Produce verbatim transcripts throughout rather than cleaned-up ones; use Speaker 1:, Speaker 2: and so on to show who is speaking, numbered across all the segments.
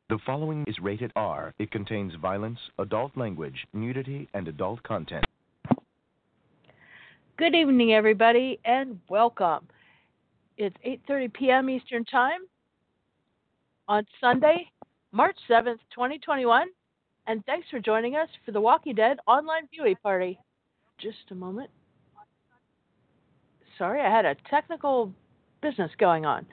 Speaker 1: The following is rated R. It contains violence, adult language, nudity, and adult content.
Speaker 2: Good evening, everybody, and welcome. It's eight thirty p.m. Eastern Time on Sunday, March seventh, twenty twenty-one, and thanks for joining us for the Walking Dead online viewing party. Just a moment. Sorry, I had a technical business going on.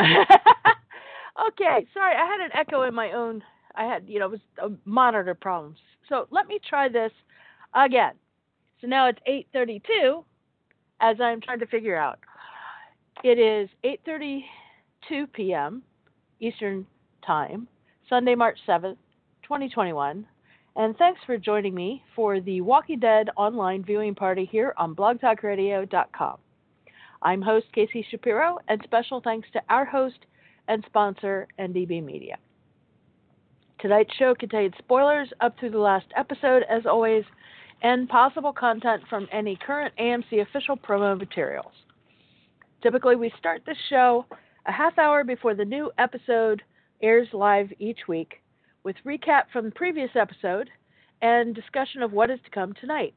Speaker 2: Okay, sorry, I had an echo in my own. I had, you know, it was uh, monitor problems. So let me try this again. So now it's eight thirty-two, as I'm trying to figure out. It is eight thirty-two p.m. Eastern Time, Sunday, March seventh, twenty twenty-one, and thanks for joining me for the Walking Dead online viewing party here on blog talk radio dot com. I'm host Casey Shapiro, and special thanks to our host and sponsor, N D B Media. Tonight's show contains spoilers up through the last episode, as always, and possible content from any current A M C official promo materials. Typically, we start the show a half hour before the new episode airs live each week, with recap from the previous episode and discussion of what is to come tonight.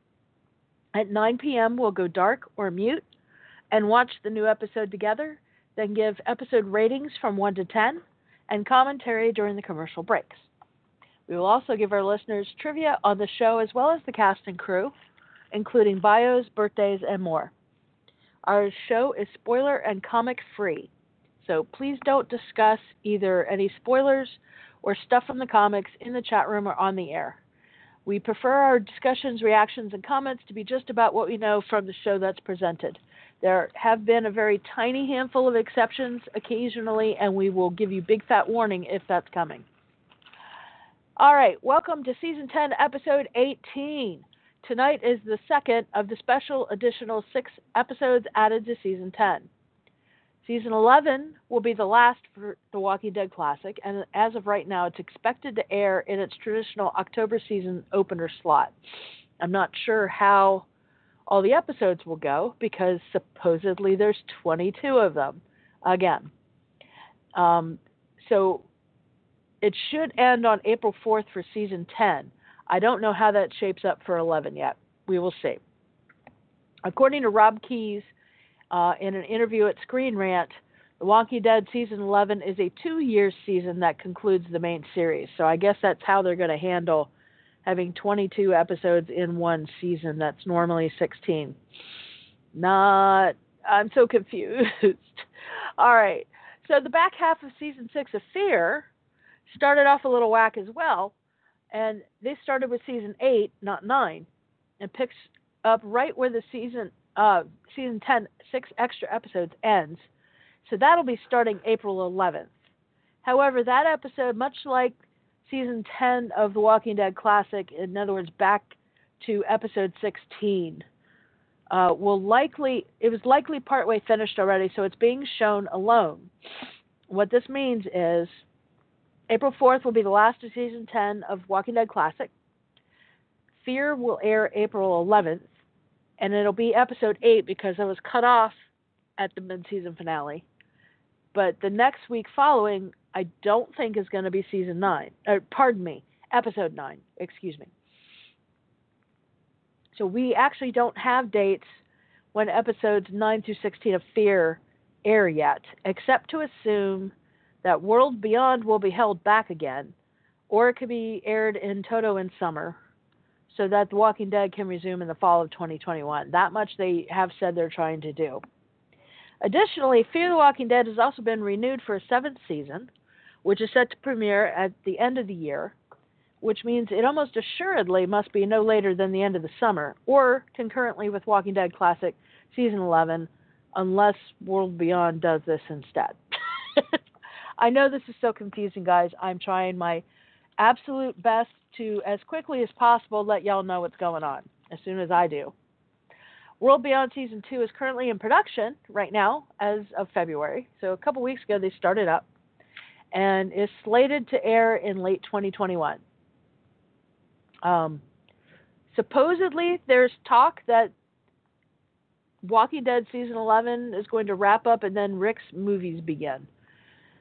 Speaker 2: At nine p.m., we'll go dark or mute and watch the new episode together, then give episode ratings from one to ten and commentary during the commercial breaks. We will also give our listeners trivia on the show as well as the cast and crew, including bios, birthdays, and more. Our show is spoiler and comic free, so please don't discuss either any spoilers or stuff from the comics in the chat room or on the air. We prefer our discussions, reactions, and comments to be just about what we know from the show that's presented. There have been a very tiny handful of exceptions occasionally, and we will give you big fat warning if that's coming. All right, welcome to Season ten, Episode eighteen. Tonight is the second of the special additional six episodes added to Season ten. Season eleven will be the last for The Walking Dead Classic, and as of right now, it's expected to air in its traditional October season opener slot. I'm not sure how all the episodes will go, because supposedly there's twenty-two of them, again. Um, so it should end on April fourth for Season ten. I don't know how that shapes up for eleven yet. We will see. According to Rob Keyes, uh, in an interview at Screen Rant, The Walking Dead Season eleven is a two-year season that concludes the main series. So I guess that's how they're going to handle having twenty-two episodes in one season. That's normally sixteen. Not, I'm so confused. All right. So the back half of Season six of Fear started off a little whack as well. And they started with Season eight, not nine, and picks up right where the season, uh, Season ten, six extra episodes ends. So that'll be starting April eleventh. However, that episode, much like Season ten of The Walking Dead Classic, in other words, back to Episode sixteen, uh, will likely, it was likely partway finished already, so it's being shown alone. What this means is April fourth will be the last of Season ten of Walking Dead Classic. Fear will air April eleventh, and it'll be Episode eight because it was cut off at the mid-season finale. But the next week following, I don't think is going to be Season nine. Or, pardon me, Episode nine, excuse me. So we actually don't have dates when Episodes nine through sixteen of Fear air yet, except to assume that World Beyond will be held back again, or it could be aired in toto in summer, so that The Walking Dead can resume in the fall of twenty twenty-one. That much they have said they're trying to do. Additionally, Fear the Walking Dead has also been renewed for a seventh season, which is set to premiere at the end of the year, which means it almost assuredly must be no later than the end of the summer, or concurrently with Walking Dead Classic Season eleven, unless World Beyond does this instead. I know this is so confusing, guys. I'm trying my absolute best to, as quickly as possible, let y'all know what's going on, as soon as I do. World Beyond Season two is currently in production right now as of February. So a couple weeks ago they started up and is slated to air in late twenty twenty-one. Um, supposedly there's talk that Walking Dead Season eleven is going to wrap up and then Rick's movies begin.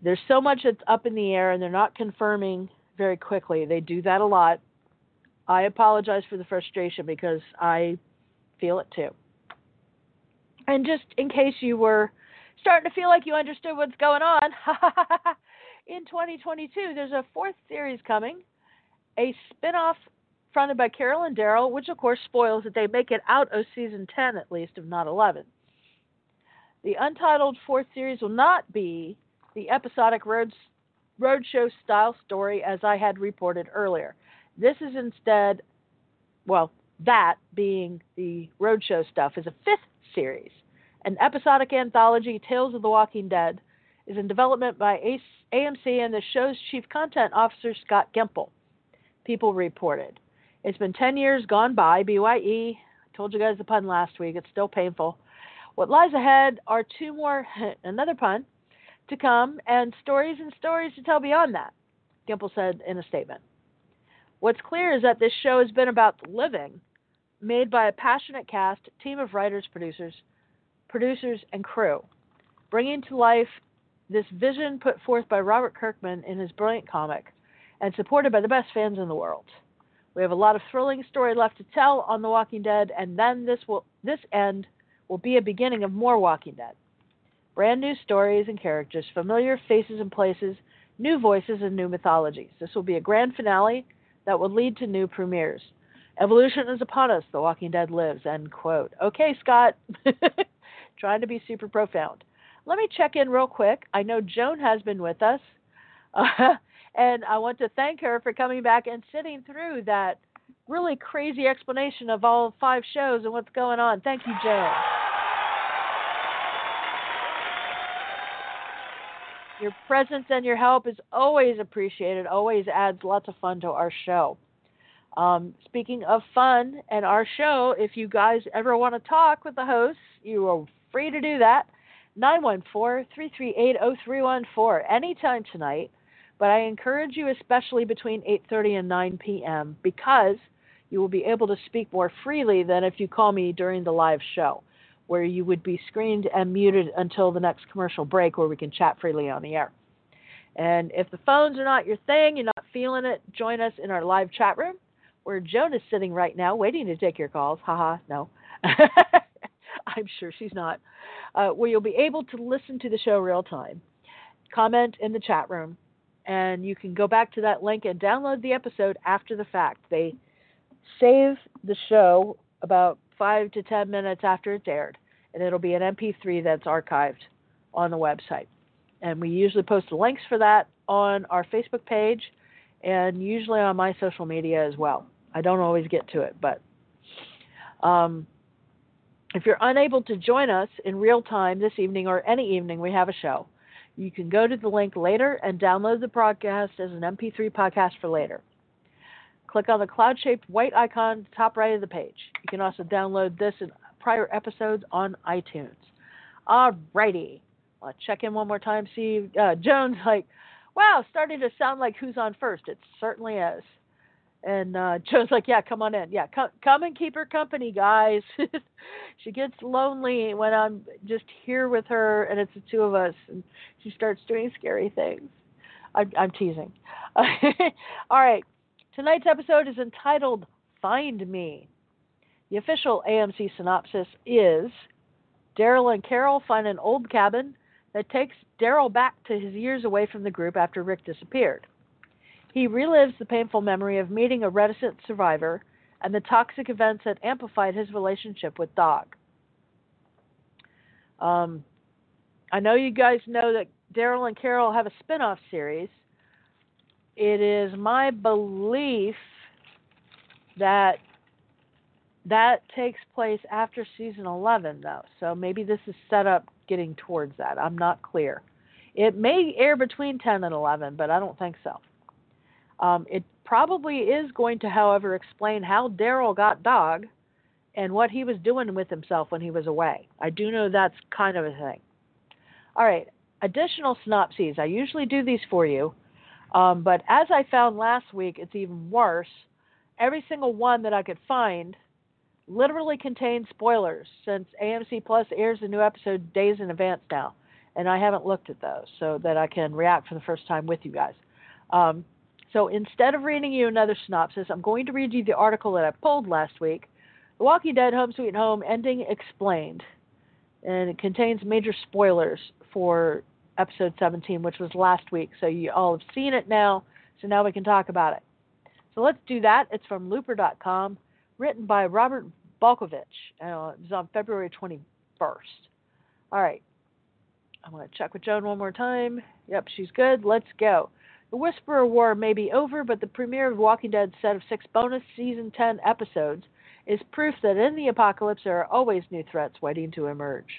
Speaker 2: There's so much that's up in the air, and they're not confirming very quickly. They do that a lot. I apologize for the frustration because I feel it too. And just in case you were starting to feel like you understood what's going on, in twenty twenty-two, there's a fourth series coming, a spinoff fronted by Carol and Daryl, which of course spoils that they make it out of season ten at least, if not eleven. The untitled fourth series will not be the episodic road roadshow style story as I had reported earlier. This is instead, well, that being the roadshow stuff, is a fifth series. An episodic anthology, Tales of the Walking Dead, is in development by A M C and the show's chief content officer, Scott Gimple. People reported. It's been ten years gone by, B Y E. I told you guys the pun last week. It's still painful. What lies ahead are two more, another pun, to come, and stories and stories to tell beyond that, Gimple said in a statement. What's clear is that this show has been about the living, made by a passionate cast, team of writers, producers, producers, and crew, bringing to life this vision put forth by Robert Kirkman in his brilliant comic, and supported by the best fans in the world. We have a lot of thrilling story left to tell on The Walking Dead, and then this will this end will be a beginning of more Walking Dead. Brand new stories and characters, familiar faces and places, new voices and new mythologies. This will be a grand finale that will lead to new premieres. Evolution is upon us, The Walking Dead lives, end quote. Okay, Scott. Trying to be super profound. Let me check in real quick. I know Joan has been with us, uh, and I want to thank her for coming back and sitting through that really crazy explanation of all five shows and what's going on. Thank you, Joan. Your presence and your help is always appreciated, always adds lots of fun to our show. Um, speaking of fun and our show, if you guys ever want to talk with the hosts, you are free to do that. nine one four, three three eight, zero three one four, anytime tonight. But I encourage you, especially between eight thirty and nine p.m., because you will be able to speak more freely than if you call me during the live show, where you would be screened and muted until the next commercial break where we can chat freely on the air. And if the phones are not your thing, you're not feeling it, join us in our live chat room, where Joan is sitting right now waiting to take your calls. Haha, no. I'm sure she's not. Uh, where you'll be able to listen to the show real time, comment in the chat room, and you can go back to that link and download the episode after the fact. They save the show about five to ten minutes after it's aired, and it'll be an M P three that's archived on the website. And we usually post the links for that on our Facebook page and usually on my social media as well. I don't always get to it, but um, if you're unable to join us in real time this evening or any evening we have a show, you can go to the link later and download the broadcast as an M P three podcast for later. Click on the cloud-shaped white icon at the top right of the page. You can also download this and prior episodes on iTunes. All righty. I'll check in one more time. See, uh, Joan's like, wow, starting to sound like Who's On First. It certainly is. And uh, Joan's like, yeah, come on in. Yeah, come, come and keep her company, guys. She gets lonely when I'm just here with her and it's the two of us. And she starts doing scary things. I'm, I'm teasing. All right. Tonight's episode is entitled Find Me. The official A M C synopsis is Daryl and Carol find an old cabin that takes Daryl back to his years away from the group after Rick disappeared. He relives the painful memory of meeting a reticent survivor and the toxic events that amplified his relationship with Dog. Um, I know you guys know that Daryl and Carol have a spin-off series. It is my belief that that takes place after season eleven, though. So maybe this is set up getting towards that. I'm not clear. It may air between ten and eleven, but I don't think so. Um, it probably is going to, however, explain how Daryl got Dog and what he was doing with himself when he was away. I do know that's kind of a thing. All right, additional synopses. I usually do these for you. Um, but as I found last week, it's even worse. Every single one that I could find literally contains spoilers, since A M C Plus airs a new episode days in advance now. and I haven't looked at those so that I can react for the first time with you guys. Um, so instead of reading you another synopsis, I'm going to read you the article that I pulled last week, The Walking Dead Home Sweet Home Ending Explained, and it contains major spoilers for episode seventeen, which was last week. So you all have seen it now, so now we can talk about it. So let's do that. It's from Looper dot com, written by Robert Balkovich. Uh, it was on February twenty-first. All right. I'm going to check with Joan one more time. Yep, she's good. Let's go. The Whisperer War may be over, but the premiere of Walking Dead's set of six bonus Season ten episodes is proof that in the apocalypse there are always new threats waiting to emerge.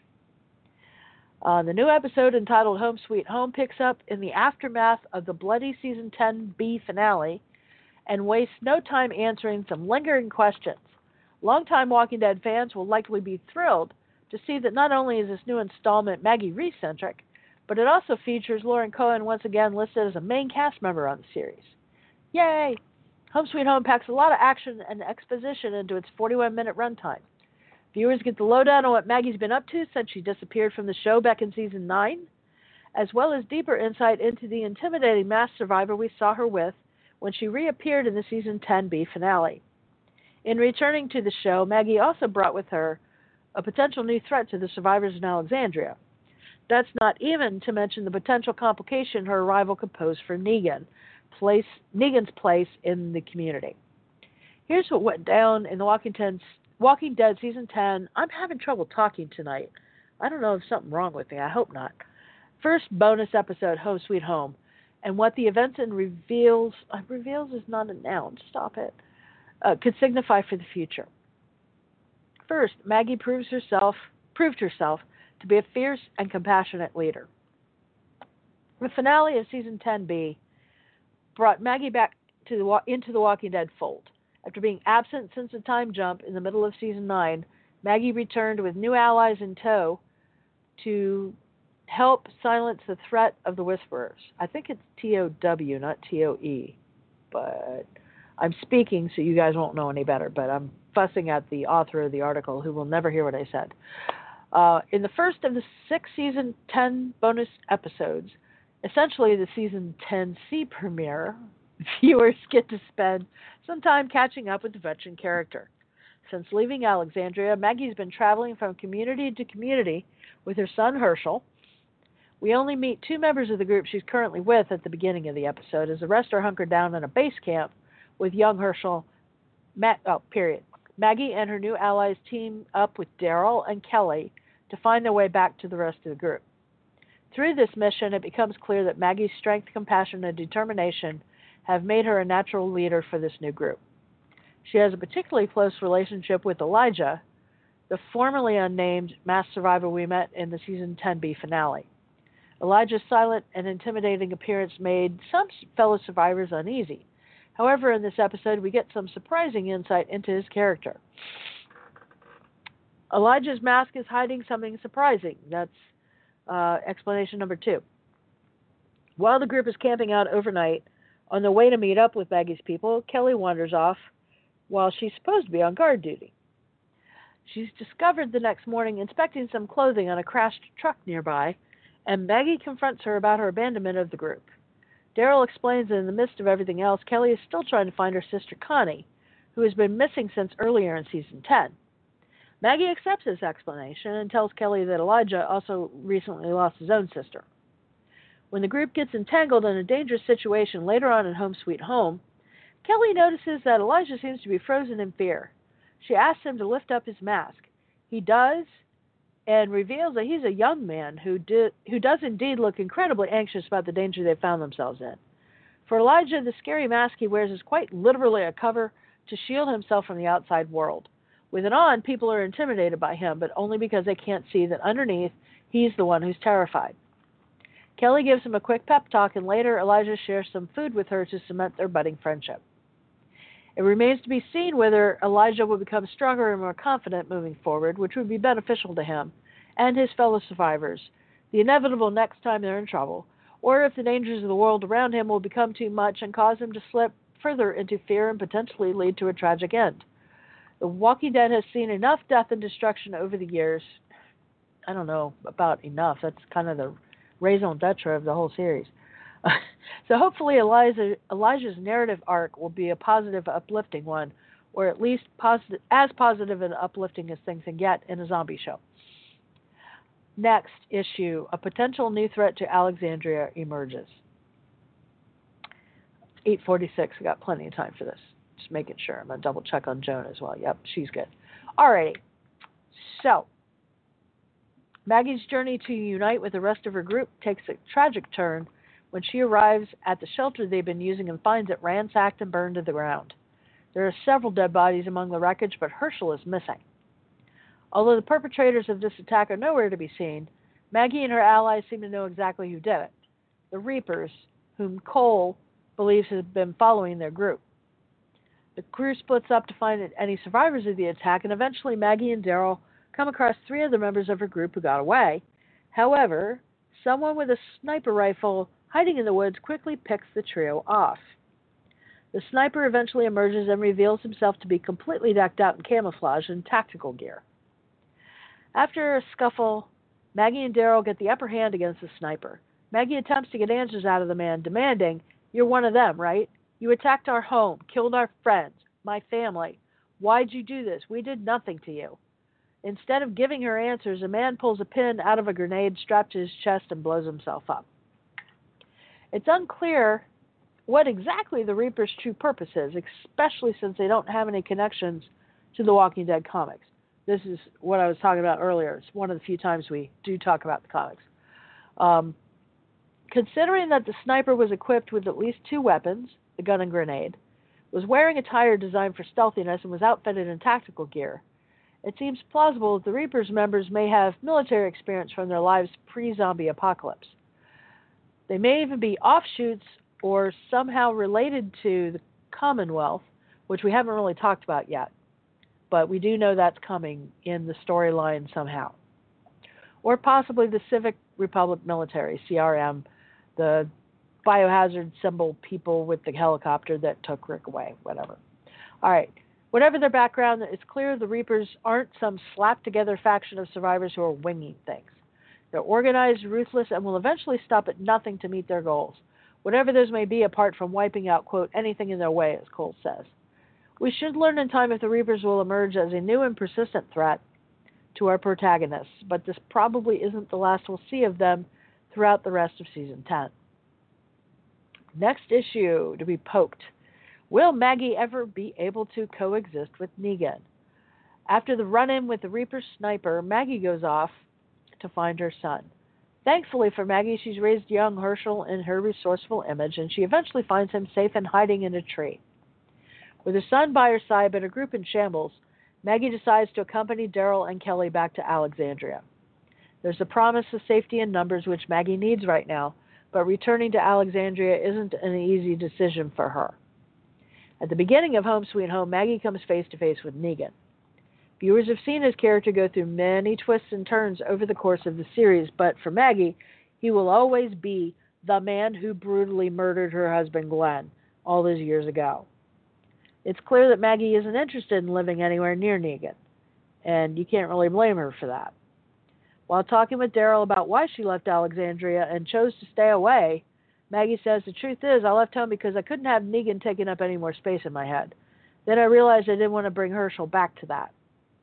Speaker 2: Uh, the new episode, entitled Home Sweet Home, picks up in the aftermath of the bloody Season ten B finale and wastes no time answering some lingering questions. Longtime Walking Dead fans will likely be thrilled to see that not only is this new installment Maggie Reese-centric, but it also features Lauren Cohen once again listed as a main cast member on the series. Yay! Home Sweet Home packs a lot of action and exposition into its forty-one minute runtime. Viewers get the lowdown on what Maggie's been up to since she disappeared from the show back in Season nine, as well as deeper insight into the intimidating masked survivor we saw her with when she reappeared in the Season ten B finale. In returning to the show, Maggie also brought with her a potential new threat to the survivors in Alexandria. That's not even to mention the potential complication her arrival could pose for Negan, place, Negan's place in the community. Here's what went down in the Walking Dead, Walking Dead Season ten. I'm having trouble talking tonight. I don't know if something wrong with me. I hope not. First bonus episode, Home Sweet Home, and what the events and reveals, uh, reveals is not a noun, stop it, uh, could signify for the future. First, Maggie proves herself, proved herself to be a fierce and compassionate leader. The finale of Season ten B brought Maggie back to the, into the Walking Dead fold. After being absent since the time jump in the middle of Season nine, Maggie returned with new allies in tow to help silence the threat of the Whisperers. I think it's T O W, not T O E, but I'm speaking so you guys won't know any better, but I'm fussing at the author of the article who will never hear what I said. Uh, in the first of the six Season ten bonus episodes, essentially the Season ten C premiere, viewers get to spend some time catching up with the veteran character. Since leaving Alexandria, Maggie's been traveling from community to community with her son Herschel. We only meet two members of the group she's currently with at the beginning of the episode, as the rest are hunkered down in a base camp with young Herschel. Ma- oh, period. Maggie and her new allies team up with Daryl and Kelly to find their way back to the rest of the group. Through this mission, it becomes clear that Maggie's strength, compassion, and determination have made her a natural leader for this new group. She has a particularly close relationship with Elijah, the formerly unnamed masked survivor we met in the Season ten B finale. Elijah's silent and intimidating appearance made some fellow survivors uneasy. However, in this episode, we get some surprising insight into his character. Elijah's mask is hiding something surprising. That's uh, explanation number two. While the group is camping out overnight, on the way to meet up with Maggie's people, Kelly wanders off while she's supposed to be on guard duty. She's discovered the next morning inspecting some clothing on a crashed truck nearby, and Maggie confronts her about her abandonment of the group. Daryl explains that in the midst of everything else, Kelly is still trying to find her sister Connie, who has been missing since earlier in Season ten. Maggie accepts this explanation and tells Kelly that Elijah also recently lost his own sister. When the group gets entangled in a dangerous situation later on in Home Sweet Home, Kelly notices that Elijah seems to be frozen in fear. She asks him to lift up his mask. He does, and reveals that he's a young man who, do, who does indeed look incredibly anxious about the danger they've found themselves in. For Elijah, the scary mask he wears is quite literally a cover to shield himself from the outside world. With it on, people are intimidated by him, but only because they can't see that underneath, he's the one who's terrified. Kelly gives him a quick pep talk, and later Elijah shares some food with her to cement their budding friendship. It remains to be seen whether Elijah will become stronger and more confident moving forward, which would be beneficial to him and his fellow survivors, the inevitable next time they're in trouble, or if the dangers of the world around him will become too much and cause him to slip further into fear and potentially lead to a tragic end. The Walking Dead has seen enough death and destruction over the years I don't know about enough. That's kind of the raison d'etre of the whole series. So hopefully Elijah, Elijah's narrative arc will be a positive, uplifting one, or at least positive, as positive and uplifting as things can get in a zombie show. Next issue, a potential new threat to Alexandria emerges. eight forty-six, we got plenty of time for this. Just making sure. I'm going to double check on Joan as well. Yep, she's good. Alrighty. So, Maggie's journey to unite with the rest of her group takes a tragic turn when she arrives at the shelter they've been using and finds it ransacked and burned to the ground. There are several dead bodies among the wreckage, but Herschel is missing. Although the perpetrators of this attack are nowhere to be seen, Maggie and her allies seem to know exactly who did it. The Reapers, whom Cole believes have been following their group. The crew splits up to find any survivors of the attack, and eventually Maggie and Daryl come across three other members of her group who got away. However, someone with a sniper rifle hiding in the woods quickly picks the trio off. The sniper eventually emerges and reveals himself to be completely decked out in camouflage and tactical gear. After a scuffle, Maggie and Daryl get the upper hand against the sniper. Maggie attempts to get answers out of the man, demanding, "You're one of them, right? You attacked our home, killed our friends, my family. Why'd you do this? We did nothing to you." Instead of giving her answers, a man pulls a pin out of a grenade strapped to his chest and blows himself up. It's unclear what exactly the Reaper's true purpose is, especially since they don't have any connections to the Walking Dead comics. This is what I was talking about earlier. It's one of the few times we do talk about the comics. Um, considering that the sniper was equipped with at least two weapons, the gun and grenade, was wearing attire designed for stealthiness, and was outfitted in tactical gear, it seems plausible that the Reaper's members may have military experience from their lives pre-zombie apocalypse. They may even be offshoots or somehow related to the Commonwealth, which we haven't really talked about yet, but we do know that's coming in the storyline somehow. Or possibly the Civic Republic military, C R M, the biohazard symbol people with the helicopter that took Rick away, whatever. All right. Whatever their background, it's clear the Reapers aren't some slapped-together faction of survivors who are winging things. They're organized, ruthless, and will eventually stop at nothing to meet their goals, whatever those may be, apart from wiping out, quote, anything in their way, as Cole says. We should learn in time if the Reapers will emerge as a new and persistent threat to our protagonists, but this probably isn't the last we'll see of them throughout the rest of Season ten. Next issue to be poked. Will Maggie ever be able to coexist with Negan? After the run-in with the Reaper sniper, Maggie goes off to find her son. Thankfully for Maggie, she's raised young Herschel in her resourceful image, and she eventually finds him safe and hiding in a tree. With her son by her side but her group in shambles, Maggie decides to accompany Daryl and Kelly back to Alexandria. There's a promise of safety in numbers, which Maggie needs right now, but returning to Alexandria isn't an easy decision for her. At the beginning of Home Sweet Home, Maggie comes face-to-face with Negan. Viewers have seen his character go through many twists and turns over the course of the series, but for Maggie, he will always be the man who brutally murdered her husband Glenn all those years ago. It's clear that Maggie isn't interested in living anywhere near Negan, and you can't really blame her for that. While talking with Daryl about why she left Alexandria and chose to stay away, Maggie says, the truth is, I left home because I couldn't have Negan taking up any more space in my head. Then I realized I didn't want to bring Herschel back to that.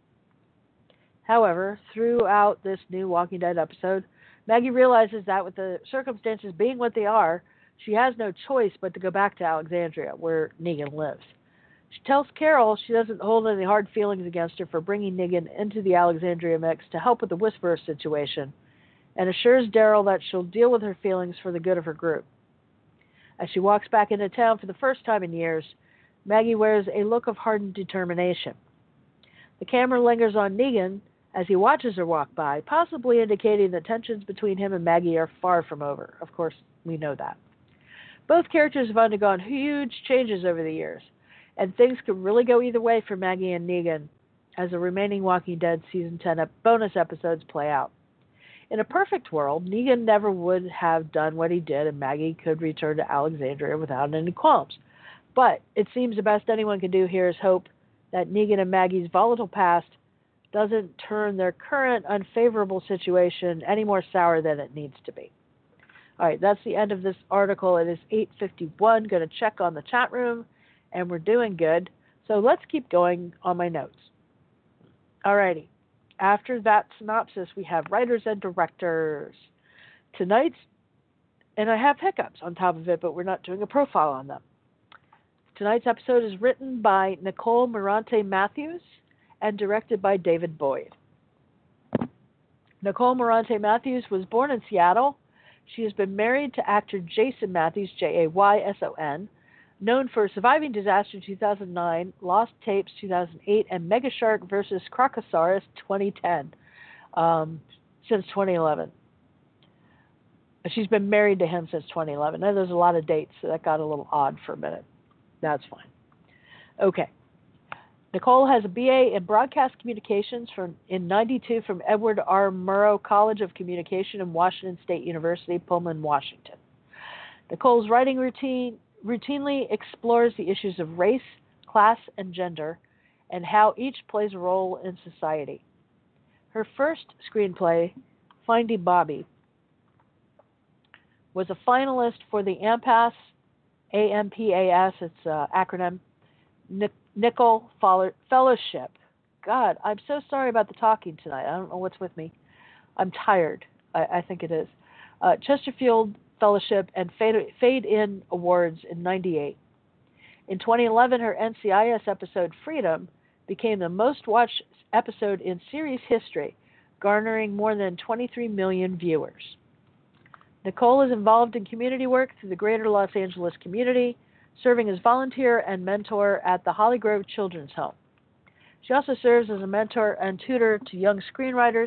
Speaker 2: However, throughout this new Walking Dead episode, Maggie realizes that with the circumstances being what they are, she has no choice but to go back to Alexandria, where Negan lives. She tells Carol she doesn't hold any hard feelings against her for bringing Negan into the Alexandria mix to help with the Whisperer situation, and assures Daryl that she'll deal with her feelings for the good of her group. As she walks back into town for the first time in years, Maggie wears a look of hardened determination. The camera lingers on Negan as he watches her walk by, possibly indicating that tensions between him and Maggie are far from over. Of course, we know that. Both characters have undergone huge changes over the years, and things could really go either way for Maggie and Negan as the remaining Walking Dead Season ten bonus episodes play out. In a perfect world, Negan never would have done what he did, and Maggie could return to Alexandria without any qualms. But it seems the best anyone can do here is hope that Negan and Maggie's volatile past doesn't turn their current unfavorable situation any more sour than it needs to be. All right, that's the end of this article. It is eight fifty-one. Going to check on the chat room, and we're doing good. So let's keep going on my notes. All righty. After that synopsis, we have writers and directors. Tonight's, and I have hiccups on top of it, but we're not doing a profile on them. Tonight's episode is written by Nicole Morante Matthews and directed by David Boyd. Nicole Morante Matthews was born in Seattle. She has been married to actor Jason Matthews, J A Y S O N, known for Surviving Disaster two thousand nine, Lost Tapes two thousand eight, and Megashark versus Crocosaurus twenty ten, um, since twenty eleven. She's been married to him since twenty eleven. Now, there's a lot of dates, so that got a little odd for a minute. That's fine. Okay. Nicole has a B A in Broadcast Communications from, in ninety-two from Edward R. Murrow College of Communication and Washington State University, Pullman, Washington. Nicole's writing routine routinely explores the issues of race, class, and gender, and how each plays a role in society. Her first screenplay, Finding Bobby, was a finalist for the AMPAS, A M P A S, it's an acronym, Nicholl Fellowship. God, I'm so sorry about the talking tonight. I don't know what's with me. I'm tired. I, I think it is. Uh, Chesterfield Fellowship and Fade, Fade In Awards in ninety-eight. In twenty eleven, her N C I S episode Freedom became the most watched episode in series history, garnering more than twenty-three million viewers. Nicole is involved in community work through the greater Los Angeles community, serving as volunteer and mentor at the Holly Grove Children's Home. She also serves as a mentor and tutor to young screenwriters,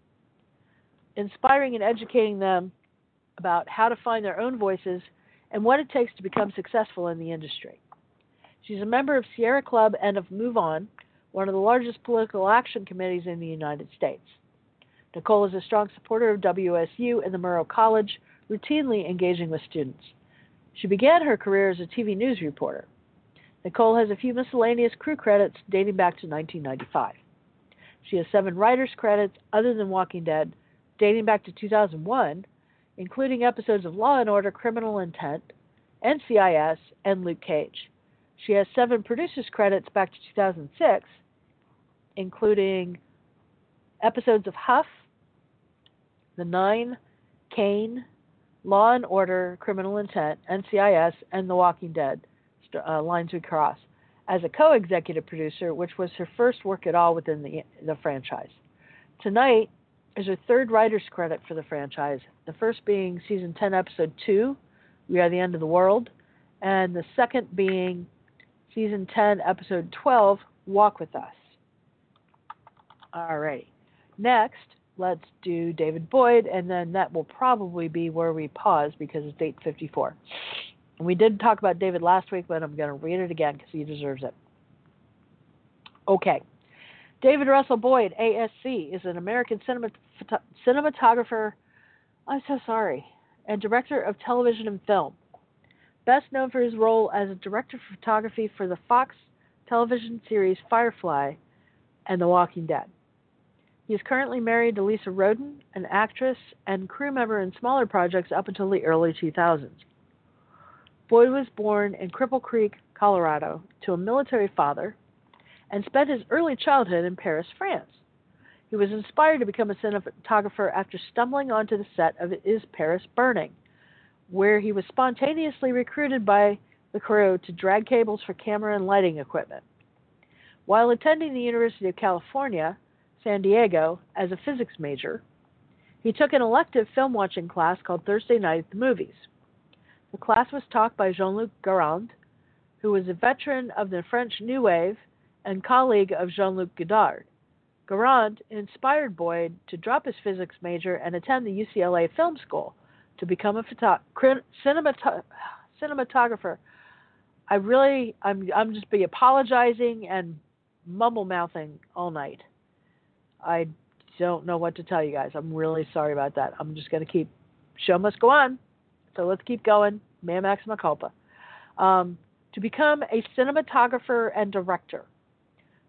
Speaker 2: inspiring and educating them about how to find their own voices and what it takes to become successful in the industry. She's a member of Sierra Club and of Move On, one of the largest political action committees in the United States. Nicole is a strong supporter of W S U and the Murrow College, routinely engaging with students. She began her career as a T V news reporter. Nicole has a few miscellaneous crew credits dating back to nineteen ninety-five. She has seven writers' credits other than Walking Dead, dating back to two thousand one, including episodes of Law and Order, Criminal Intent, N C I S, and Luke Cage. She has seven producers' credits back to two thousand six, including episodes of Huff, The Nine, Kane, Law and Order, Criminal Intent, N C I S, and The Walking Dead, uh, Lines We Cross, as a co-executive producer, which was her first work at all within the, the franchise. Tonight is her third writer's credit for the franchise, the first being Season ten, Episode two, We Are the End of the World, and the second being Season ten, Episode twelve, Walk With Us. Alrighty. Next, let's do David Boyd, and then that will probably be where we pause because it's eight fifty-four. And we did talk about David last week, but I'm going to read it again because he deserves it. Okay. David Russell Boyd, A S C, is an American cinemat- cinematographer, I'm so sorry, and director of television and film. Best known for his role as a director of photography for the Fox television series Firefly and The Walking Dead. He is currently married to Lisa Roden, an actress and crew member in smaller projects up until the early two thousands. Boyd was born in Cripple Creek, Colorado, to a military father and spent his early childhood in Paris, France. He was inspired to become a cinematographer after stumbling onto the set of Is Paris Burning, where he was spontaneously recruited by the crew to drag cables for camera and lighting equipment. While attending the University of California, San Diego, as a physics major, he took an elective film watching class called Thursday Night at the Movies. The class was taught by Jean-Luc Godard, who was a veteran of the French New Wave and colleague of Jean-Luc Godard. Godard inspired Boyd to drop his physics major and attend the U C L A Film School to become a photo- cinemat- cinematographer. I really, I'm, I'm just be apologizing and mumble mouthing all night. I don't know what to tell you guys. I'm really sorry about that. I'm just going to keep, show must go on. So let's keep going. Mea maxima culpa. Um, to become a cinematographer and director.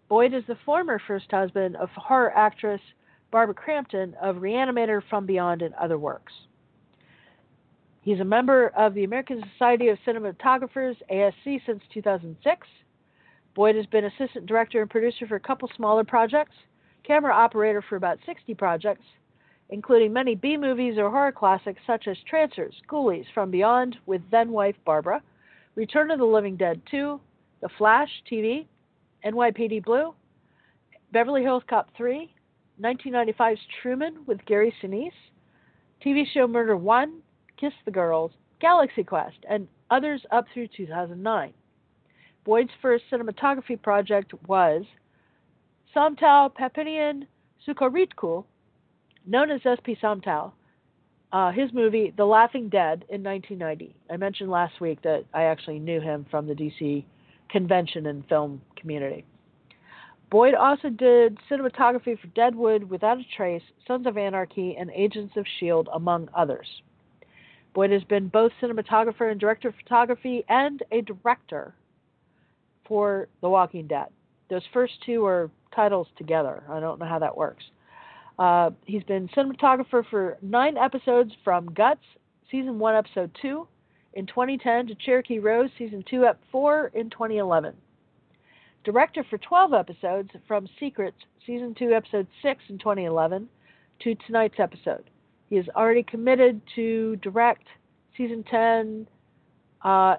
Speaker 2: Boyd is the former first husband of horror actress Barbara Crampton of Reanimator, From Beyond, and other works. He's a member of the American Society of Cinematographers, A S C, since two thousand six. Boyd has been assistant director and producer for a couple smaller projects, camera operator for about sixty projects, including many B-movies or horror classics such as Trancers, Ghoulies, From Beyond with then-wife Barbara, Return of the Living Dead two, The Flash T V, N Y P D Blue, Beverly Hills Cop three, nineteen ninety-five's Truman with Gary Sinise, T V show Murder one, Kiss the Girls, Galaxy Quest, and others up through two thousand nine. Boyd's first cinematography project was Somtau Papinian Sukaritku, known as S P Somtau, uh, his movie The Laughing Dead in nineteen ninety. I mentioned last week that I actually knew him from the D C convention and film community. Boyd also did cinematography for Deadwood, Without a Trace, Sons of Anarchy, and Agents of S H I E L D, among others. Boyd has been both cinematographer and director of photography and a director for The Walking Dead. Those first two are titles together. I don't know how that works. Uh, he's been cinematographer for nine episodes from Guts, Season one, Episode two in twenty ten to Cherokee Rose, Season two, Ep four in twenty eleven. Director for twelve episodes from Secrets, Season two, Episode six in twenty eleven to tonight's episode. He is already committed to direct Season ten, uh,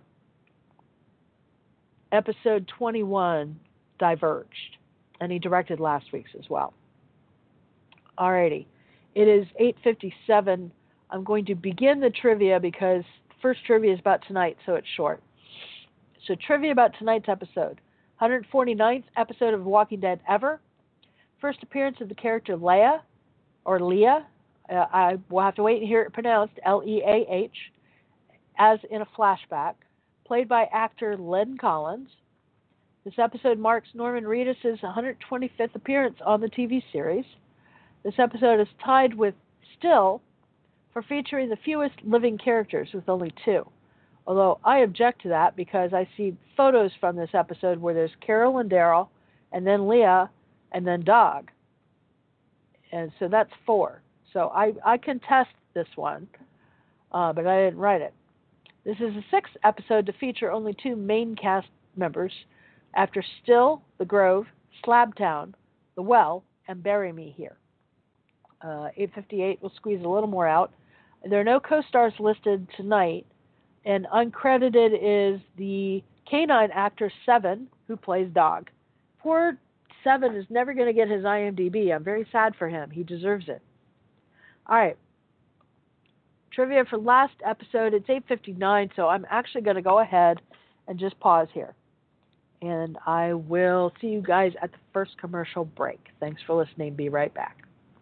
Speaker 2: Episode twenty-one, Diverged, and he directed last week's as well. Alrighty, it is eight fifty-seven. I'm going to begin the trivia because the first trivia is about tonight, so it's short. So trivia about tonight's episode. one hundred forty-ninth episode of Walking Dead ever. First appearance of the character Leah, or Leah. Uh, I will have to wait and hear it pronounced, L E A H, as in a flashback, played by actor Len Collins. This episode marks Norman Reedus' one hundred twenty-fifth appearance on the T V series. This episode is tied with Still for featuring the fewest living characters, with only two. Although I object to that because I see photos from this episode where there's Carol and Daryl, and then Leah, and then Dog. And so that's four. So I, I contest this one, uh, but I didn't write it. This is the sixth episode to feature only two main cast members after Still, The Grove, Slabtown, The Well, and Bury Me Here. Uh, eight fifty-eight will squeeze a little more out. There are no co-stars listed tonight, and uncredited is the canine actor Seven, who plays Dog. Poor Seven is never going to get his I M D B. I'm very sad for him. He deserves it. All right. Trivia for last episode. It's eight fifty-nine, so I'm actually going to go ahead and just pause here. And I will see you guys at the first commercial break. Thanks for listening. Be right back.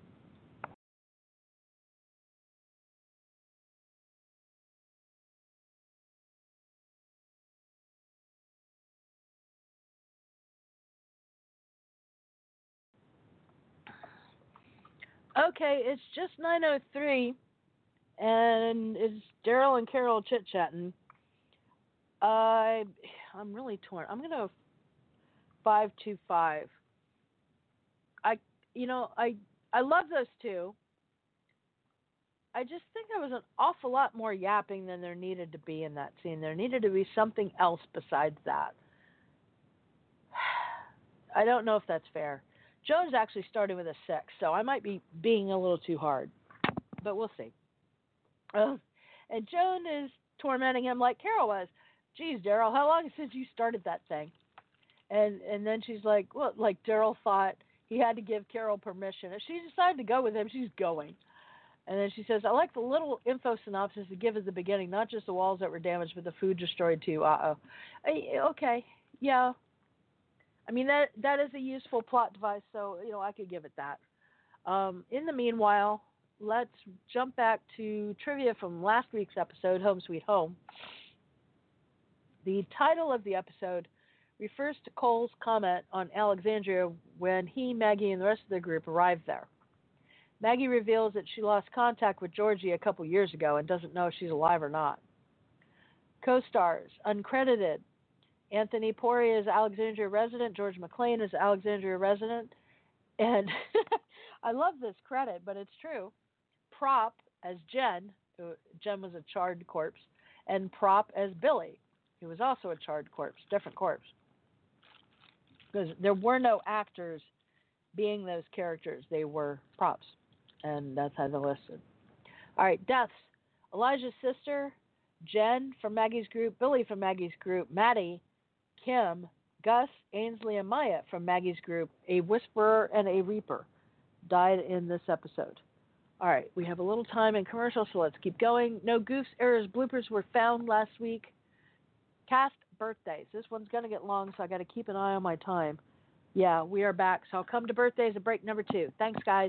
Speaker 2: Okay, it's just nine oh three, and it's Daryl and Carol chit-chatting. I, I'm really torn. I'm going to five two five. I, you know, I, I love those two. I just think there was an awful lot more yapping than there needed to be in that scene. There needed to be something else besides that. I don't know if that's fair. Joan's actually started with a six, so I might be being a little too hard, but we'll see. Uh, and Joan is tormenting him like Carol was. Geez, Daryl, how long since you started that thing? And and then she's like, well, like Daryl thought he had to give Carol permission. If she decided to go with him, she's going. And then she says, I like the little info synopsis to give at the beginning, not just the walls that were damaged, but the food destroyed too. Uh-oh. I, okay, yeah. I mean, that that is a useful plot device, so, you know, I could give it that. Um, in the meanwhile, let's jump back to trivia from last week's episode, Home Sweet Home. The title of the episode refers to Cole's comment on Alexandria when he, Maggie, and the rest of the group arrived there. Maggie reveals that she lost contact with Georgie a couple years ago and doesn't know if she's alive or not. Co-stars, uncredited, Anthony Pori is Alexandria resident. George McLean is Alexandria resident. And I love this credit, but it's true. Prop as Jen, who, Jen was a charred corpse, and Prop as Billy, who was also a charred corpse, different corpse. Because there were no actors being those characters. They were props, and that's how they're listed. All right, deaths. Elijah's sister, Jen from Maggie's group, Billy from Maggie's group, Maddie, Kim, Gus, Ainsley, and Maya from Maggie's group, a whisperer and a reaper, died in this episode. All right, we have a little time in commercial, so let's keep going. No goofs, errors, bloopers were found last week. Cast birthdays. This one's going to get long, so I got to keep an eye on my time. Yeah, we are back, so I'll come to birthdays at break number two. Thanks, guys.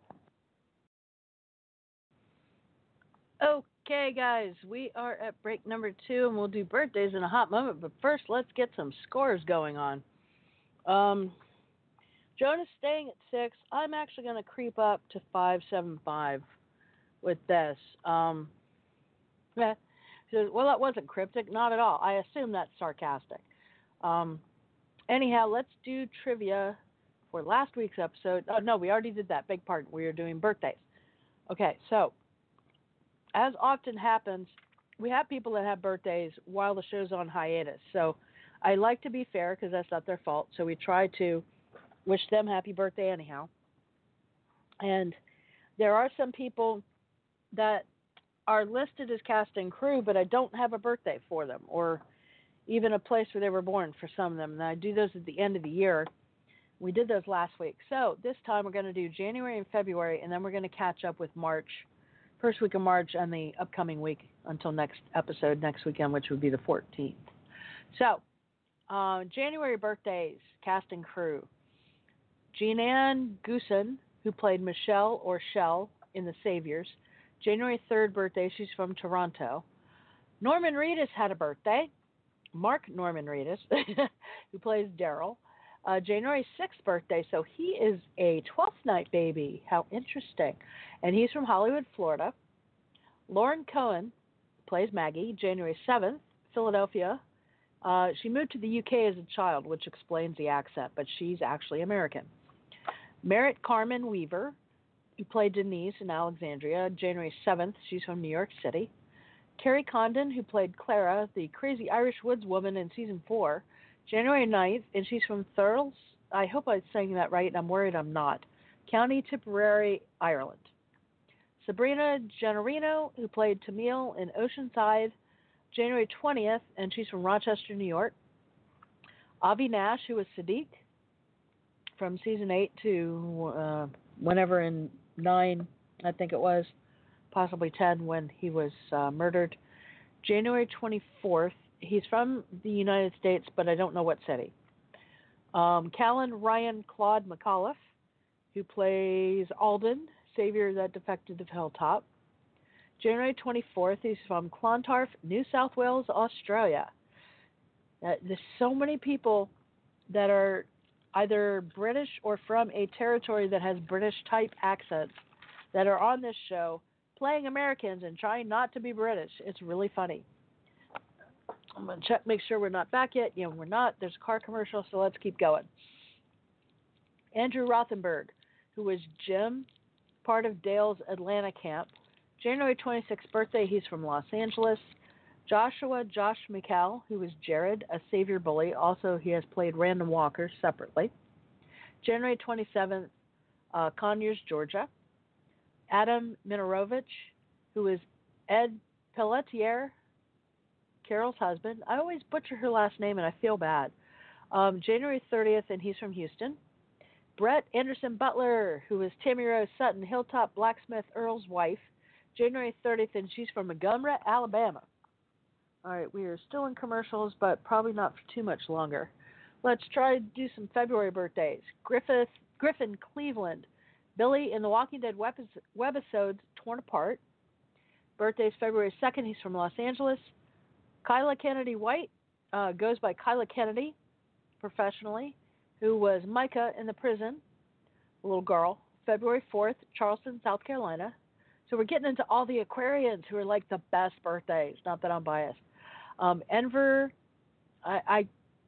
Speaker 2: Okay, guys, we are at break number two, and we'll do birthdays in a hot moment. But first, let's get some scores going on. Um, Jonah's staying at six. I'm actually going to creep up to five seven five with this. Um, yeah, well, that wasn't cryptic, not at all. I assume that's sarcastic. Um, anyhow, let's do trivia for last week's episode. Oh no, we already did that. Big part. We are doing birthdays. Okay, so. As often happens, we have people that have birthdays while the show's on hiatus. So I like to be fair because that's not their fault. So we try to wish them happy birthday anyhow. And there are some people that are listed as cast and crew, but I don't have a birthday for them or even a place where they were born for some of them. And I do those at the end of the year. We did those last week. So this time we're going to do January and February, and then we're going to catch up with March. First week of March and the upcoming week until next episode, next weekend, which would be the fourteenth. So, uh, January birthdays, cast and crew. Jean-Ann Goosen, who played Michelle or Shell in The Saviors. January third birthday, she's from Toronto. Norman Reedus had a birthday. Mark Norman Reedus, who plays Daryl. Uh, January sixth birthday, so he is a twelfth night baby. How interesting. And he's from Hollywood, Florida. Lauren Cohen plays Maggie. January seventh, Philadelphia. Uh, she moved to the U K as a child, which explains the accent, but she's actually American. Merritt Carmen Weaver, who played Denise in Alexandria. January seventh, she's from New York City. Carrie Condon, who played Clara, the crazy Irish woodswoman in season four. January ninth, and she's from Thurles. I hope I'm saying that right, and I'm worried I'm not. County Tipperary, Ireland. Sabrina Gennarino, who played Tamil in Oceanside, January twentieth, and she's from Rochester, New York. Avi Nash, who was Sadiq from season eight to uh, whenever in nine, I think it was, possibly ten, when he was uh, murdered. January twenty-fourth. He's from the United States, but I don't know what city. Um, Callan Ryan Claude McAuliffe, who plays Alden, savior that defected to Hilltop. January twenty-fourth, he's from Clontarf, New South Wales, Australia. Uh, there's so many people that are either British or from a territory that has British-type accents that are on this show playing Americans and trying not to be British. It's really funny. I'm going to check, make sure we're not back yet. You know, we're not. There's a car commercial, so let's keep going. Andrew Rothenberg, who was Jim, part of Dale's Atlanta camp. January twenty-sixth birthday, he's from Los Angeles. Joshua Josh McCall, who was Jared, a savior bully. Also, he has played Random Walker separately. January twenty-seventh, uh, Conyers, Georgia. Adam Minorovich, who is Ed Pelletier, Carol's husband. I always butcher her last name, and I feel bad. Um, January thirtieth, and he's from Houston. Brett Anderson Butler, who is Tammy Rose Sutton, Hilltop Blacksmith Earl's wife. January thirtieth, and she's from Montgomery, Alabama. All right, we are still in commercials, but probably not for too much longer. Let's try to do some February birthdays. Griffith, Griffin Cleveland, Billy in the Walking Dead webisodes Torn Apart. Birthday's February second. He's from Los Angeles. Kyla Kennedy White uh, goes by Kyla Kennedy professionally, who was Micah in the prison, a little girl. February fourth, Charleston, South Carolina. So we're getting into all the Aquarians who are like the best birthdays. Not that I'm biased. Um, Enver, I, I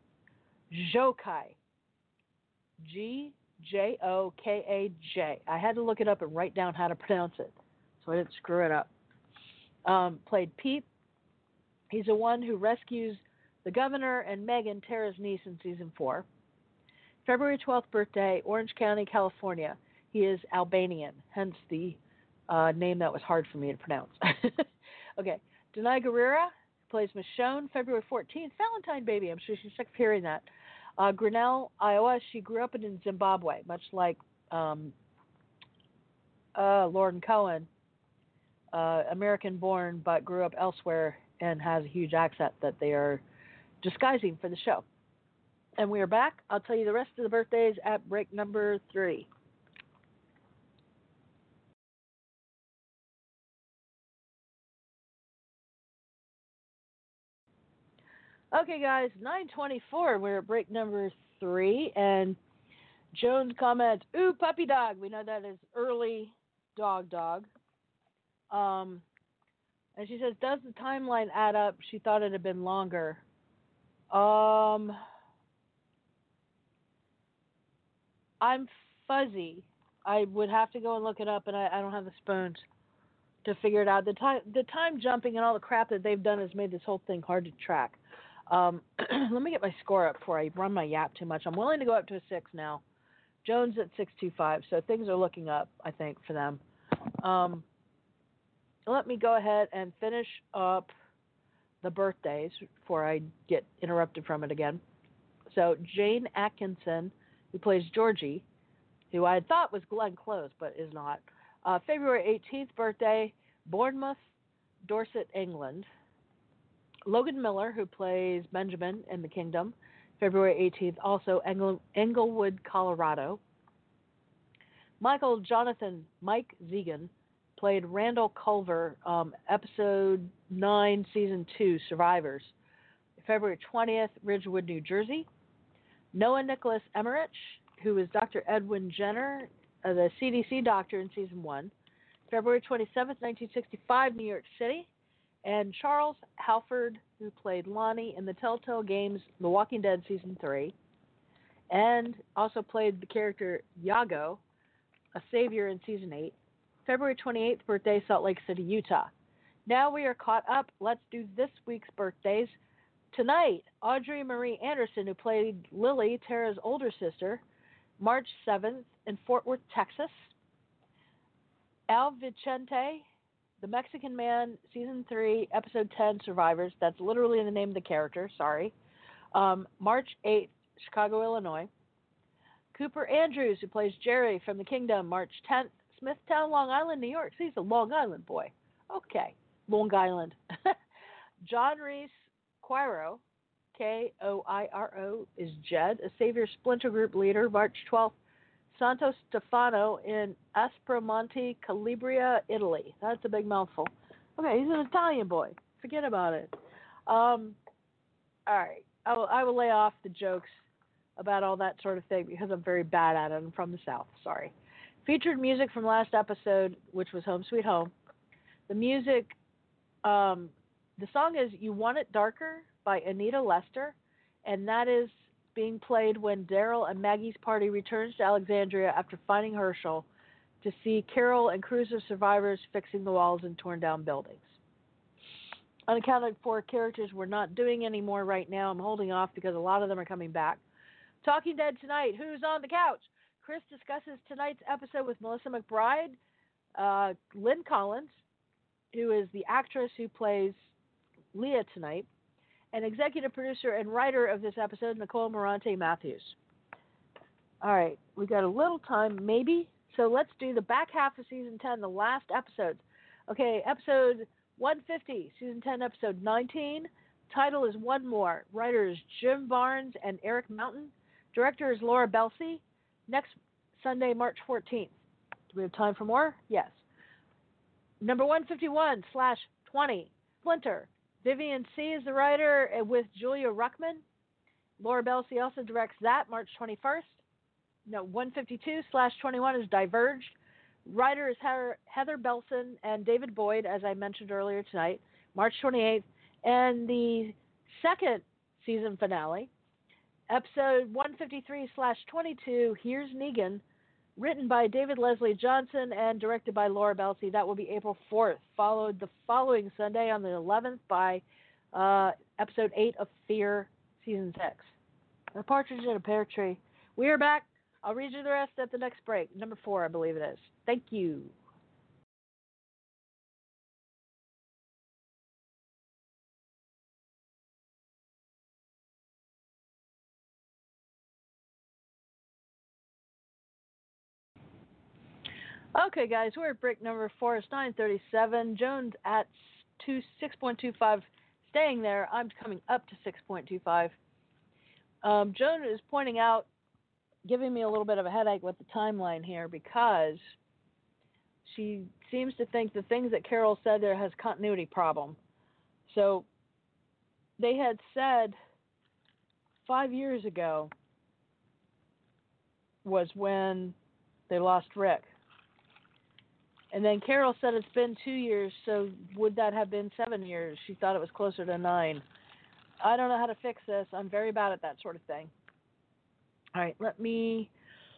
Speaker 2: Jokai. G J O K A J. I had to look it up and write down how to pronounce it so I didn't screw it up. Um, played Pete. He's the one who rescues the governor and Megan, Tara's niece, in season four. February twelfth birthday, Orange County, California. He is Albanian, hence the uh, name that was hard for me to pronounce. Okay. Denai Guerrera plays Michonne. February fourteenth, Valentine baby. I'm sure she's sick of hearing that. Uh, Grinnell, Iowa. She grew up in Zimbabwe, much like um, uh, Lauren Cohen, uh, American-born but grew up elsewhere and has a huge accent that they are disguising for the show. And we are back. I'll tell you the rest of the birthdays at break number three. Okay, guys, nine twenty-four. We're at break number three, and Jones comments, "Ooh, puppy dog." We know that is early dog dog. Um, and she says, "Does the timeline add up?" She thought it had been longer. Um, I'm fuzzy. I would have to go and look it up, and I, I don't have the spoons to figure it out. The time, the time jumping and all the crap that they've done has made this whole thing hard to track. Um, let me get my score up before I run my yap too much. I'm willing to go up to a six now. Jones at six two five, so things are looking up, I think, for them. Um, let me go ahead and finish up the birthdays before I get interrupted from it again. So Jane Atkinson, who plays Georgie, who I had thought was Glenn Close, but is not. Uh, February eighteenth birthday, Bournemouth, Dorset, England. Logan Miller, who plays Benjamin in The Kingdom, February eighteenth, also Engel- Englewood, Colorado. Michael Jonathan Mike Zegan played Randall Culver, um, episode nine, season two, Survivors, February twentieth, Ridgewood, New Jersey. Noah Nicholas Emmerich, who is Doctor Edwin Jenner, uh, the C D C doctor in season one, February twenty-seventh, nineteen sixty-five, New York City. And Charles Halford, who played Lonnie in the Telltale Games The Walking Dead season three, and also played the character Yago, a savior in season eight. February twenty-eighth birthday, Salt Lake City, Utah. Now we are caught up. Let's do this week's birthdays. Tonight, Audrey Marie Anderson, who played Lily, Tara's older sister, March seventh in Fort Worth, Texas. Al Vicente, The Mexican Man, season three, episode ten, Survivors. That's literally the name of the character. Sorry. Um, March eighth, Chicago, Illinois. Cooper Andrews, who plays Jerry from The Kingdom, March tenth, Smithtown, Long Island, New York. So he's a Long Island boy. Okay, Long Island. John Reese Quiro, K O I R O, is Jed, a Savior Splinter Group leader, March twelfth. Santo Stefano in Aspromonte, Calabria, Italy. That's a big mouthful. Okay, he's an Italian boy. Forget about it. Um, all right, I will, I will lay off the jokes about all that sort of thing because I'm very bad at it. I'm from the South. Sorry. Featured music from last episode, which was Home Sweet Home. The music, um, the song is You Want It Darker by Anita Lester, and that is being played when Daryl and Maggie's party returns to Alexandria after finding Herschel to see Carol and crews of survivors fixing the walls in torn down buildings. Unaccounted for characters we're not doing anymore right now. I'm holding off because a lot of them are coming back. Talking Dead tonight. Who's on the couch? Chris discusses tonight's episode with Melissa McBride, uh, Lynn Collins, who is the actress who plays Leah tonight, and executive producer and writer of this episode, Nicole Morante Matthews. All right, we got a little time, maybe. So let's do the back half of season ten, the last episodes. Okay, episode one fifty, season ten, episode nineteen. Title is One More. Writer is Jim Barnes and Eric Mountain. Director is Laura Belsey. Next Sunday, March fourteenth. Do we have time for more? Yes. Number one fifty-one slash twenty, Splinter. Vivian C. is the writer with Julia Ruckman. Laura Belsey also directs that, March twenty-first. No, one fifty-two slash twenty-one is Diverged. Writer is Heather Belson and David Boyd, as I mentioned earlier tonight, March twenty-eighth. And the second season finale Episode one fifty-three slash twenty-two, Here's Negan, written by David Leslie Johnson and directed by Laura Belsey. That will be April fourth, followed the following Sunday on the eleventh by uh, episode eight of Fear, season six. A Partridge in a Pear Tree. We are back. I'll read you the rest at the next break. Number four, I believe it is. Thank you. Okay, guys, we're at break number four. It's nine thirty-seven. Jones at two, six point two five, staying there. I'm coming up to six point two five. Um, Joan is pointing out, giving me a little bit of a headache with the timeline here because she seems to think the things that Carol said there has continuity problem. So they had said five years ago was when they lost Rick. And then Carol said it's been two years, so would that have been seven years? She thought it was closer to nine. I don't know how to fix this. I'm very bad at that sort of thing. All right, let me...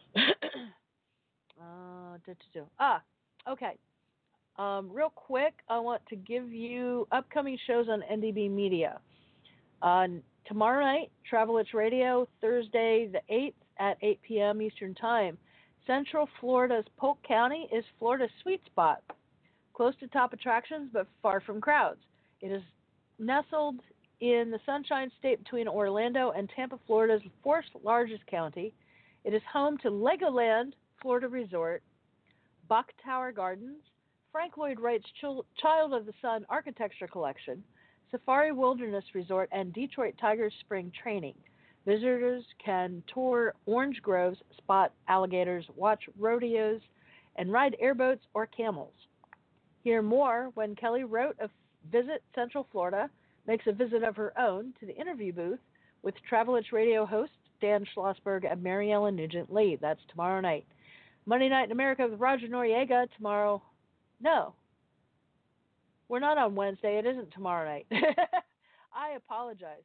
Speaker 2: uh, do, do, do. Ah, okay. Um, real quick, I want to give you upcoming shows on N D B Media. Uh, tomorrow night, Travel It's Radio, Thursday the eighth at eight p.m. Eastern Time. Central Florida's Polk County is Florida's sweet spot, close to top attractions but far from crowds. It is nestled in the Sunshine State between Orlando and Tampa, Florida's fourth largest county. It is home to Legoland Florida Resort, Buck Tower Gardens, Frank Lloyd Wright's Child of the Sun Architecture Collection, Safari Wilderness Resort, and Detroit Tigers Spring Training. Visitors can tour orange groves, spot alligators, watch rodeos, and ride airboats or camels. Hear more when Kelly Rote of Visit Central Florida makes a visit of her own to the interview booth with Travel It's Radio hosts Dan Schlossberg and Mary Ellen Nugent-Lee. That's tomorrow night. Monday Night in America with Roger Noriega tomorrow. No, we're not on Wednesday. It isn't tomorrow night. I apologize.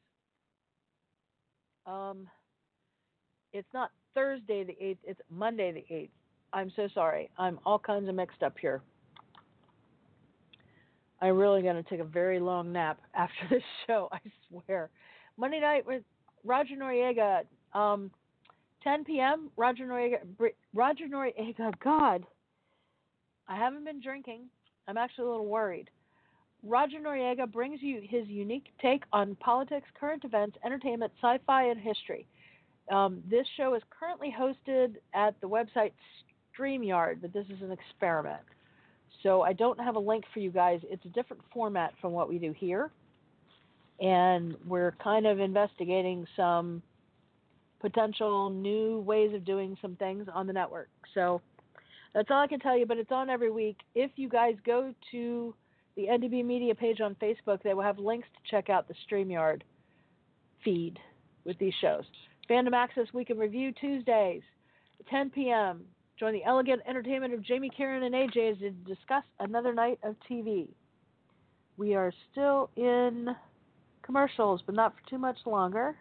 Speaker 2: Um, it's not Thursday the eighth, it's Monday the eighth. I'm so sorry. I'm all kinds of mixed up here. I'm really going to take a very long nap after this show, I swear. Monday night with Roger Noriega, um, ten p.m., Roger Noriega, Roger Noriega, God, I haven't been drinking. I'm actually a little worried. Roger Noriega brings you his unique take on politics, current events, entertainment, sci-fi, and history. Um, this show is currently hosted at the website StreamYard, but this is an experiment. So I don't have a link for you guys. It's a different format from what we do here. And we're kind of investigating some potential new ways of doing some things on the network. So that's all I can tell you, but it's on every week. If you guys go to the N D B Media page on Facebook, they will have links to check out the StreamYard feed with these shows. Fandom Access Week in Review, Tuesdays, ten p.m. Join the elegant entertainment of Jamie, Karen, and A J as they discuss another night of T V. We are still in commercials, but not for too much longer.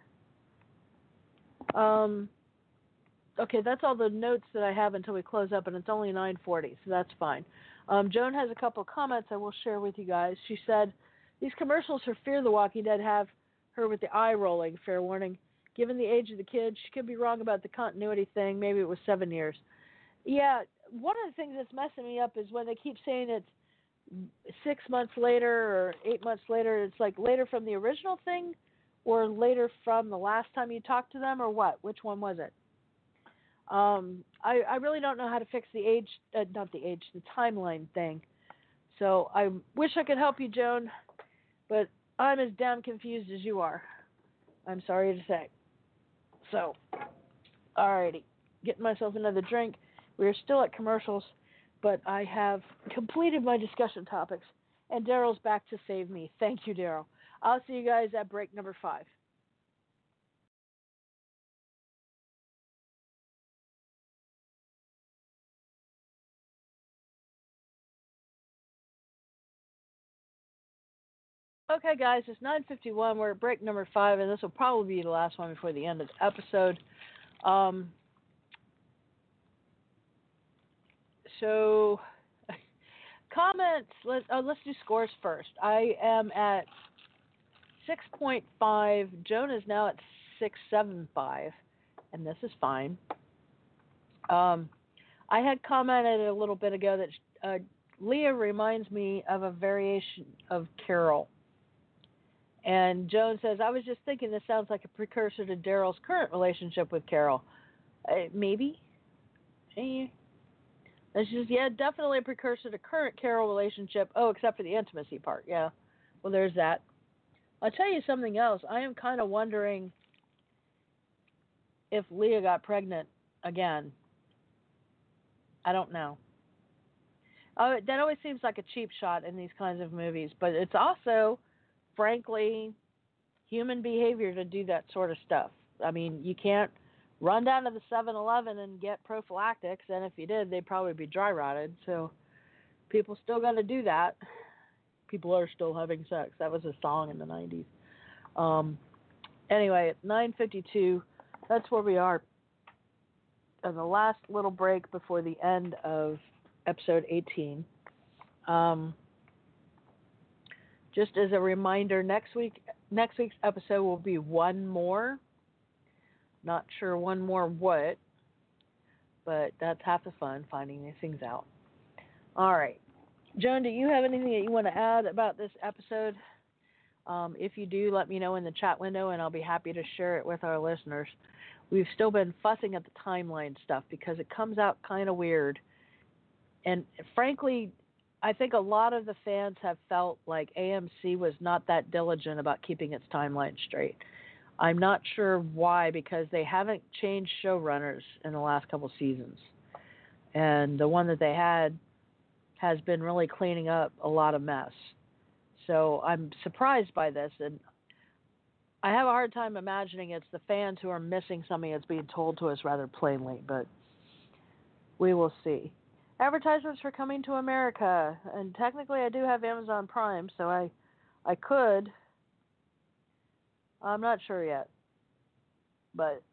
Speaker 2: Um, okay, that's all the notes that I have until we close up, and it's only nine forty, so that's fine. Um, Joan has a couple of comments I will share with you guys. She said, these commercials for Fear the Walking Dead have her with the eye rolling, fair warning. Given the age of the kid, she could be wrong about the continuity thing. Maybe it was seven years. Yeah, one of the things that's messing me up is when they keep saying it's six months later or eight months later. It's like later from the original thing or later from the last time you talked to them or what? Which one was it? Um, I, I really don't know how to fix the age, uh, not the age, the timeline thing. So I wish I could help you, Joan, but I'm as damn confused as you are. I'm sorry to say. So, alrighty, getting myself another drink. We are still at commercials, but I have completed my discussion topics, and Daryl's back to save me. Thank you, Daryl. I'll see you guys at break number five. Okay, guys, it's nine fifty-one. We're at break number five, and this will probably be the last one before the end of the episode. Um, so, comments. Let, uh, let's do scores first. I am at six point five. Joan is now at six seven five, and this is fine. Um, I had commented a little bit ago that uh, Leah reminds me of a variation of Carol. And Joan says, I was just thinking this sounds like a precursor to Daryl's current relationship with Carol. Uh, maybe? Eh. And she says, yeah, definitely a precursor to current Carol relationship. Oh, except for the intimacy part. Yeah. Well, there's that. I'll tell you something else. I am kind of wondering if Leah got pregnant again. I don't know. Uh, that always seems like a cheap shot in these kinds of movies, but it's also, frankly, human behavior to do that sort of stuff. I mean, you can't run down to the seven eleven and get prophylactics, and if you did, they'd probably be dry rotted. So people still got to do that. People are still having sex. That was a song in the nineties. Um, anyway, at nine fifty-two, that's where we are. On the last little break before the end of episode eighteen. Um, just as a reminder, next week, next week's episode will be one more. Not sure one more what, but that's half the fun, finding these things out. All right. Joan, do you have anything that you want to add about this episode? Um, if you do, let me know in the chat window, and I'll be happy to share it with our listeners. We've still been fussing at the timeline stuff because it comes out kind of weird. And frankly, I think a lot of the fans have felt like A M C was not that diligent about keeping its timeline straight. I'm not sure why, because they haven't changed showrunners in the last couple seasons. And the one that they had has been really cleaning up a lot of mess. So I'm surprised by this, and I have a hard time imagining it's the fans who are missing something that's being told to us rather plainly, but we will see. Advertisements for Coming to America, and technically I do have Amazon Prime, so I, I could. I'm not sure yet, but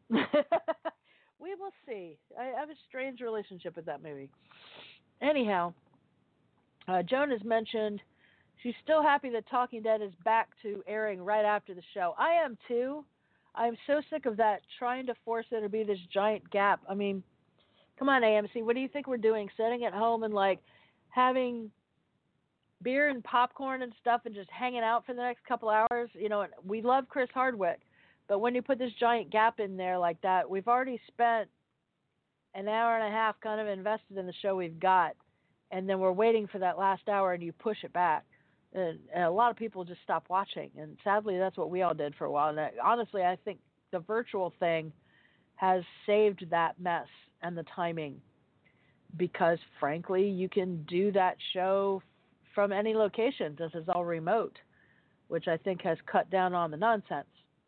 Speaker 2: we will see. I have a strange relationship with that movie. Anyhow, uh, Joan has mentioned she's still happy that Talking Dead is back to airing right after the show. I am too. I'm so sick of that, trying to force there to be this giant gap. I mean, come on, A M C, what do you think we're doing? Sitting at home and like having beer and popcorn and stuff and just hanging out for the next couple hours? You know, we love Chris Hardwick, but when you put this giant gap in there like that, we've already spent an hour and a half kind of invested in the show we've got, and then we're waiting for that last hour and you push it back. And, and a lot of people just stop watching, and sadly that's what we all did for a while. And I, honestly, I think the virtual thing has saved that mess and the timing, because frankly you can do that show from any location. This is all remote, which I think has cut down on the nonsense.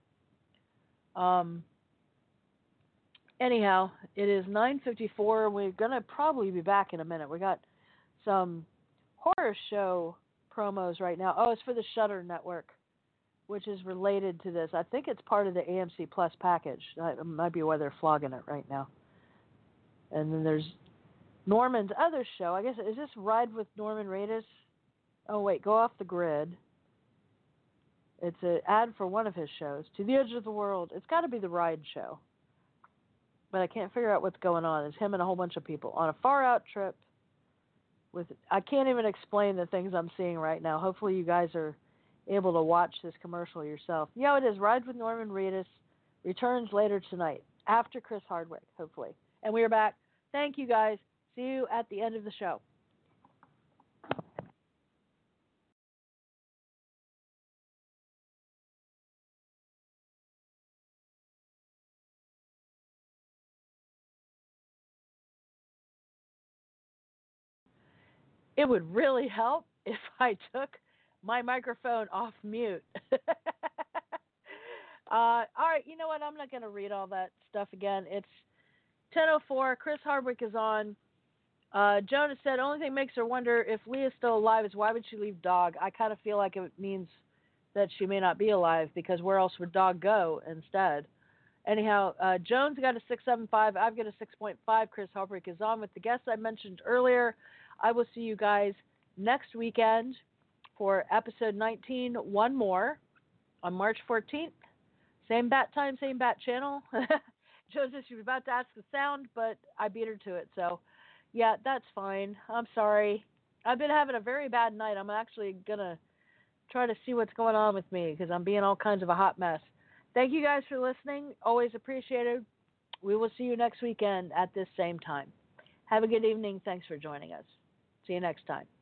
Speaker 2: Um, anyhow, it is nine fifty-four. We're going to probably be back in a minute. We got some horror show promos right now. Oh, it's for the Shudder Network, which is related to this. I think it's part of the A M C Plus package. That might be why they're flogging it right now. And then there's Norman's other show. I guess, is this Ride with Norman Reedus? Oh, wait, Go Off the Grid. It's an ad for one of his shows, To the Edge of the World. It's got to be the Ride show. But I can't figure out what's going on. It's him and a whole bunch of people on a far-out trip. With I can't even explain the things I'm seeing right now. Hopefully you guys are able to watch this commercial yourself. Yeah, it is. Ride with Norman Reedus returns later tonight, after Chris Hardwick, hopefully. And we are back. Thank you, guys. See you at the end of the show. It would really help if I took my microphone off mute. uh, all right, you know what? I'm not going to read all that stuff again. It's ten oh four. Chris Hardwick is on. Uh, Jonas said, only thing makes her wonder if Leah's still alive is why would she leave Dog? I kind of feel like it means that she may not be alive because where else would Dog go instead? Anyhow, uh, Jones got a six point seven five. I've got a six point five. Chris Halbrick is on with the guests I mentioned earlier. I will see you guys next weekend for episode nineteen, one more, on March fourteenth. Same bat time, same bat channel. Jones said she was about to ask the sound, but I beat her to it. So, yeah, that's fine. I'm sorry. I've been having a very bad night. I'm actually going to try to see what's going on with me because I'm being all kinds of a hot mess. Thank you guys for listening. Always appreciated. We will see you next weekend at this same time. Have a good evening. Thanks for joining us. See you next time.